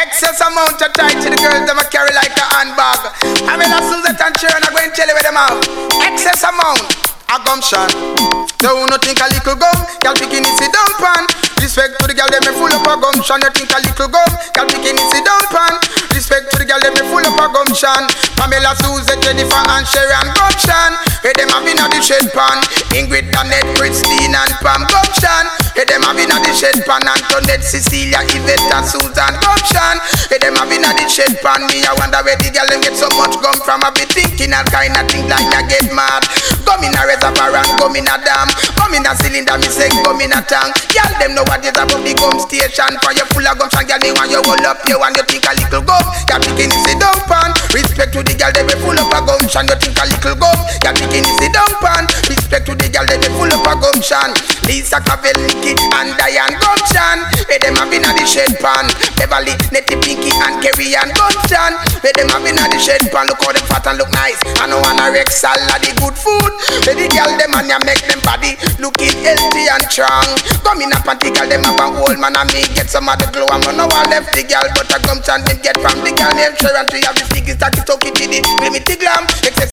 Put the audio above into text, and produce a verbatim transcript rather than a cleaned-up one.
Excess amount of tight to the girls them a carry like a handbag. I mean, as Suzette and Sharon are going to tell you where them out. Excess amount. A gumption. So you no think a little gum, girl picking it sit down pan. Respect to the girl them me full up a gumption. You think a little gum, girl picking it sit down pan. Respect to the girl them me full up a gumption. Pamela, Suzette, Jennifer and Sharon gumption. Hey them have been at the shed pan. Ingrid, Annette, Christine and Pam gumption. Hey them have been at the shed pan. Antoinette, Cecilia, Yvette and Susan gumption. Hey them have been at the shed pan. Me I wonder where the girl them get so much gum from. I be thinking all kind of things like I get mad. Gum in a reservoir and gum in a dam. Gum in a cylinder, me say gum in a tank. Girl them know what is about the gum station. For you full of gumption, girl me want you hold up you and you think a little gum. Girl picking is sit down pan. Respect to the girl them me full up a gumption. You think a little gum. Girl picking is sit down pan. Respect to the girl them me full up a gumption. Lisa Cavell, Nikki and Diane gumption. Hey them have been at the shed pan. Beverly, Nettie, Pinky and Kerry and gumption. Hey them have been at the shed pan. Look how them fat and look nice. I know wanna wreck salad, the good food. Hey the girl them and ya make them body looking healthy and strong. Come in a panty girl them have a old man and me get some of the glow. I'm no one left the girl but a gumption them get from the girl named Sharon. To have the figures that you talk it to the primitive glam.